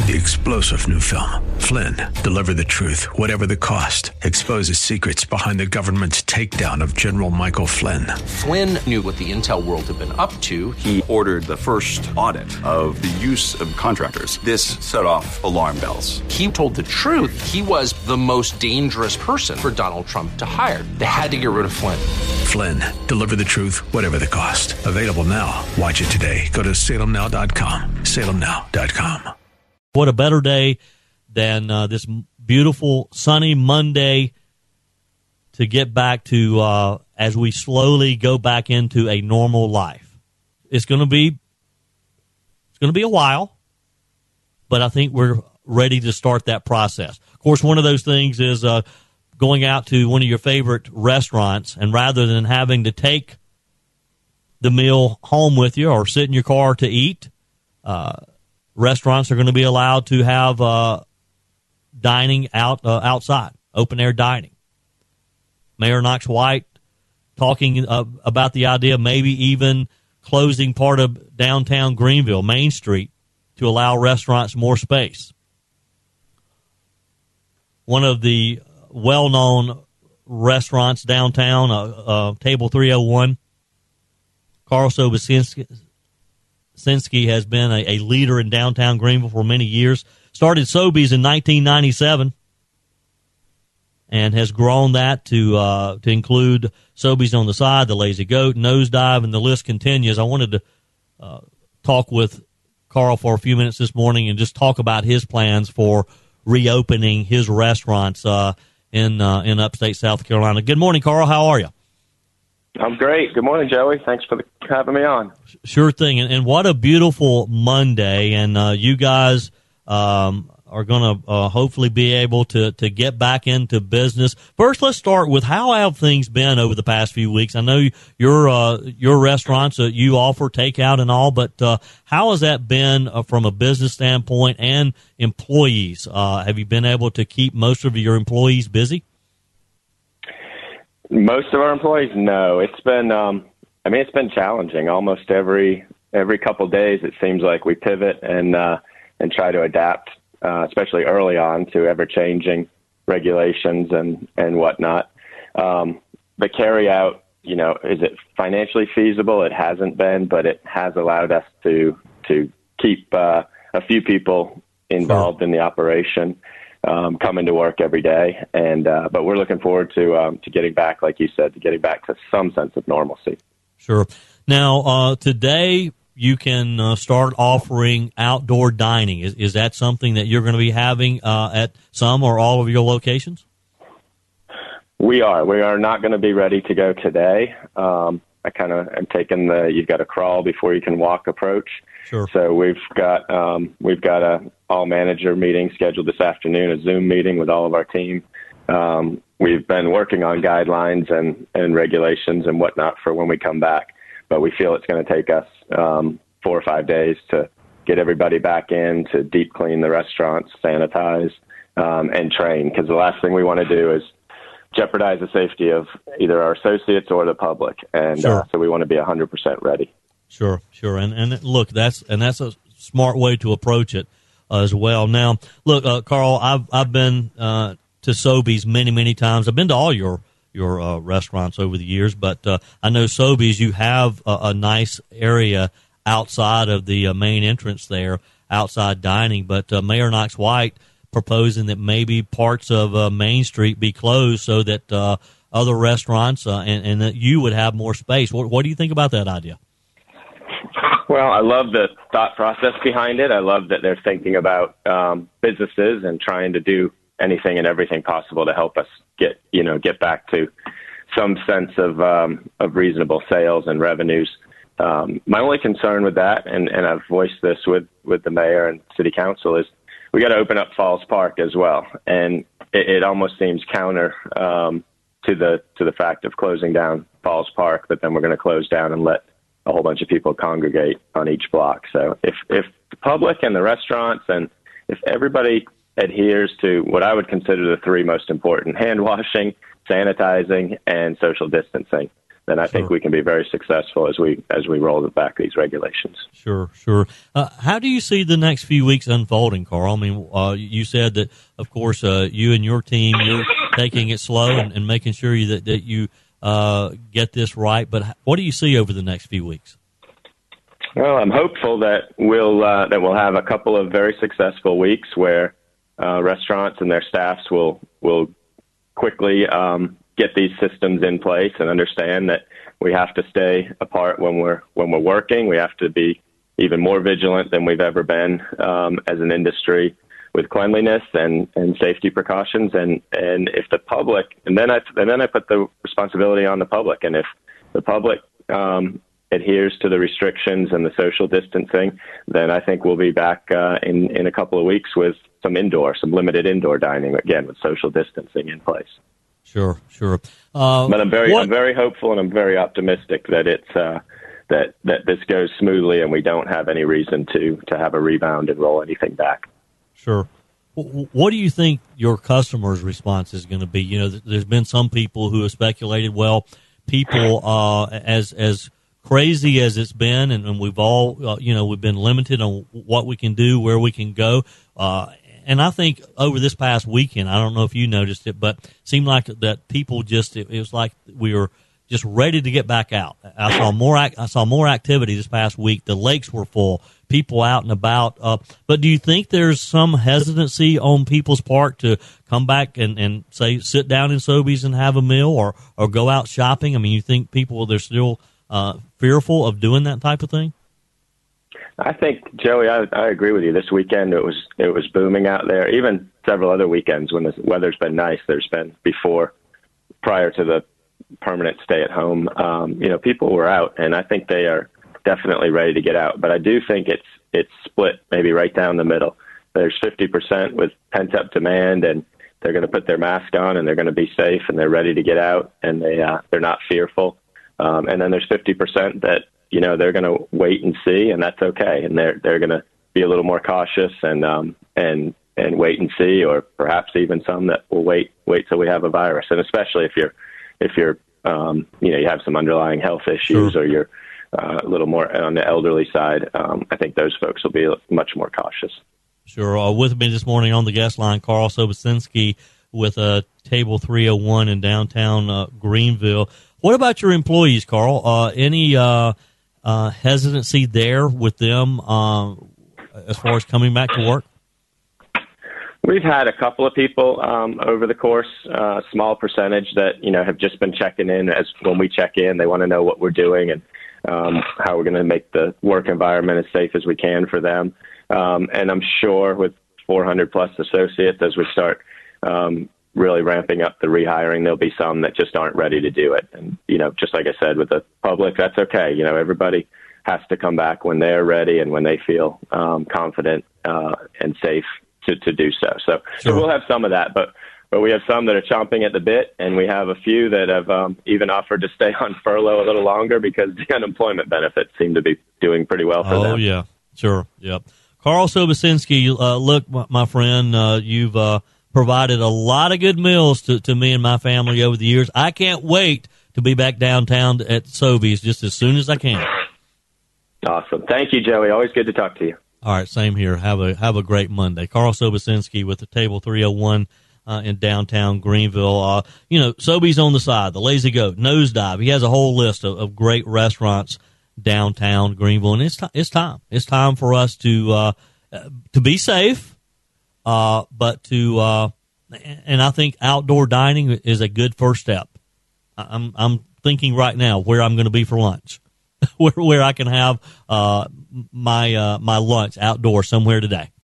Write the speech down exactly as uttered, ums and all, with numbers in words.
the explosive new film, Flynn, deliver the truth, whatever the cost, exposes secrets behind the government's takedown of General Michael Flynn. Flynn knew what the intel world had been up to. He ordered the first audit of the use of contractors. This set off alarm bells. He told the truth. He was the most dangerous person for Donald Trump to hire. They had to get rid of Flynn. Flynn, deliver the truth, whatever the cost. Available now. Watch it today. Go to salem now dot com. salem now dot com. What a better day than uh, this beautiful sunny Monday to get back to uh, as we slowly go back into a normal life. It's going to be it's going to be a while, but I think we're ready to start that process. Of course, one of those things is uh, going out to one of your favorite restaurants, and rather than having to take the meal home with you or sit in your car to eat, uh, restaurants are going to be allowed to have uh, dining out uh, outside, open-air dining. Mayor Knox White talking uh, about the idea of maybe even closing part of downtown Greenville, Main Street, to allow restaurants more space. One of the well-known restaurants downtown, uh, uh, Table three oh one, Carl Sobocinski, Sinski has been a, a leader in downtown Greenville for many years. Started Sobeys in nineteen ninety-seven and has grown that to uh, to include Sobeys on the Side, the Lazy Goat, Nosedive, and the list continues. I wanted to uh, talk with Carl for a few minutes this morning and just talk about his plans for reopening his restaurants uh, in uh, in upstate South Carolina. Good morning, Carl. How are you? I'm great. Good morning, Joey. Thanks for the, having me on. Sure thing. And, and what a beautiful Monday. And uh, you guys um, are going to uh, hopefully be able to, to get back into business. First, let's start with how have things been over the past few weeks? I know your uh, your restaurants, uh, you offer takeout and all, but uh, how has that been uh, from a business standpoint and employees? Uh, have you been able to keep most of your employees busy? Most of our employees, no. It's been, um, I mean, it's been challenging. Almost every every couple days, it seems like we pivot and uh, and try to adapt, uh, especially early on, to ever-changing regulations and and whatnot. Um, the carry-out, you know, is it financially feasible? It hasn't been, but it has allowed us to to keep uh, a few people involved in the operation. Um, coming to work every day, and uh, but we're looking forward to um, to getting back, like you said, to getting back to some sense of normalcy. Sure. Now, uh, today you can uh, start offering outdoor dining. Is is that something that you're going to be having uh, at some or all of your locations? We are. We are not going to be ready to go today. Um, I kind of am taking the you've got to crawl before you can walk approach. Sure. So we've got um, we've got a all manager meeting scheduled this afternoon, a Zoom meeting with all of our team. Um, we've been working on guidelines and, and regulations and whatnot for when we come back, but we feel it's going to take us um, four or five days to get everybody back in, to deep clean the restaurants, sanitize, um, and train. Because the last thing we want to do is jeopardize the safety of either our associates or the public, and Sure. uh, so we want to be one hundred percent ready. Sure, sure, and and look, that's and that's a smart way to approach it uh, as well. Now, look, uh, Carl, I've I've been uh, to Sobeys many many times. I've been to all your your uh, restaurants over the years, but uh, I know Sobeys, you have a, a nice area outside of the uh, main entrance there, outside dining. But uh, Mayor Knox White proposing that maybe parts of uh, Main Street be closed so that uh, other restaurants uh, and, and that you would have more space. What, what do you think about that idea? Well, I love the thought process behind it. I love that they're thinking about um, businesses and trying to do anything and everything possible to help us get, you know, get back to some sense of um, of reasonable sales and revenues. Um, my only concern with that, and, and I've voiced this with, with the mayor and city council, is we got to open up Falls Park as well. And it, it almost seems counter um, to the to the fact of closing down Falls Park, but then we're going to close down and let a whole bunch of people congregate on each block. So if, if the public and the restaurants and if everybody adheres to what I would consider the three most important, hand washing, sanitizing, and social distancing, then I Sure. think we can be very successful as we as we roll back these regulations. Sure, sure. Uh, how do you see the next few weeks unfolding, Carl? I mean, uh, you said that, of course, uh, you and your team, you're taking it slow and, and making sure you, that, that you uh, get this right. But what do you see over the next few weeks? Well, I'm hopeful that we'll uh, that we'll have a couple of very successful weeks where uh, restaurants and their staffs will will quickly um, get these systems in place and understand that we have to stay apart when we're when we're working. We have to be even more vigilant than we've ever been um, as an industry with cleanliness and, and safety precautions. And, and if the public, and then I and then I put the responsibility on the public. And if the public um, adheres to the restrictions and the social distancing, then I think we'll be back uh, in in a couple of weeks with some indoor, some limited indoor dining again with social distancing in place. Sure, sure. Uh, but I'm very, what, I'm very hopeful, and I'm very optimistic that it's uh, that that this goes smoothly, and we don't have any reason to to have a rebound and roll anything back. Sure. What do you think your customers' response is going to be? You know, there's been some people who have speculated. Well, people, uh, as as crazy as it's been, and, and we've all, uh, you know, we've been limited on what we can do, where we can go. Uh, And I think over this past weekend, I don't know if you noticed it, but it seemed like that people just, it, it was like we were just ready to get back out. I saw more, I saw more activity this past week. The lakes were full, people out and about. Uh, but do you think there's some hesitancy on people's part to come back and, and say, sit down in Sobeys and have a meal or, or go out shopping? I mean, you think people, they're still uh, fearful of doing that type of thing? I think, Joey, I, I agree with you. This weekend it was it was booming out there. Even several other weekends when the weather's been nice, there's been before, prior to the permanent stay at home. Um, you know, people were out, and I think they are definitely ready to get out. But I do think it's it's split maybe right down the middle. There's fifty percent with pent up demand, and they're going to put their mask on, and they're going to be safe, and they're ready to get out, and they uh, they're not fearful. Um, and then there's fifty percent that, you know, they're going to wait and see, and that's okay. And they're they're going to be a little more cautious and um and and wait and see, or perhaps even some that will wait wait till we have a virus. And especially if you're if you're um you know you have some underlying health issues, Sure. or you're uh, a little more on the elderly side, um, I think those folks will be much more cautious. Sure. Uh, with me this morning on the guest line, Carl Sobocinski with uh, Table three oh one in downtown uh, Greenville. What about your employees, Carl? Uh, any uh, uh, hesitancy there with them uh, as far as coming back to work? We've had a couple of people um, over the course, a uh, small percentage that, you know, have just been checking in. As when we check in, they want to know what we're doing and um, how we're going to make the work environment as safe as we can for them. Um, and I'm sure with four hundred plus associates, as we start um, really ramping up the rehiring, there'll be some that just aren't ready to do it. And, you know, just like I said, with the public, that's okay. You know, everybody has to come back when they're ready and when they feel um, confident uh, and safe to, to do so. So, Sure. so we'll have some of that, but but we have some that are chomping at the bit, and we have a few that have um, even offered to stay on furlough a little longer because the unemployment benefits seem to be doing pretty well for oh, them. Oh, yeah. Sure. Yep. Carl Sobocinski, uh, look, my, my friend, uh, you've uh, provided a lot of good meals to, to me and my family over the years. I can't wait to be back downtown at Sobeys just as soon as I can. Awesome. Thank you, Joey. Always good to talk to you. All right, same here. Have a have a great Monday. Carl Sobocinski with the Table three oh one uh, in downtown Greenville. Uh, you know, Sobeys on the side, the Lazy Goat, Nosedive. He has a whole list of, of great restaurants downtown Greenville, and it's t- it's time. It's time for us to uh, to be safe, uh, but to uh, and I think outdoor dining is a good first step. I'm I'm thinking right now where I'm going to be for lunch. where where I can have uh, my uh, my lunch outdoors somewhere today.